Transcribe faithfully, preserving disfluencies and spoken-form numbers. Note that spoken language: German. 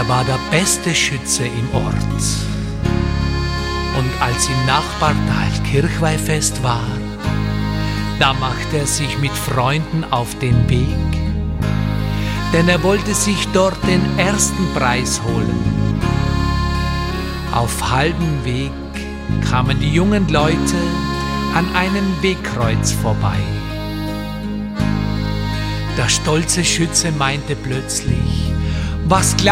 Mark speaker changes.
Speaker 1: Er war der beste Schütze im Ort. Und als im Nachbartal Kirchweihfest war, da machte er sich mit Freunden auf den Weg, denn er wollte sich dort den ersten Preis holen. Auf halbem Weg kamen die jungen Leute an einem Wegkreuz vorbei. Der stolze Schütze meinte plötzlich: Was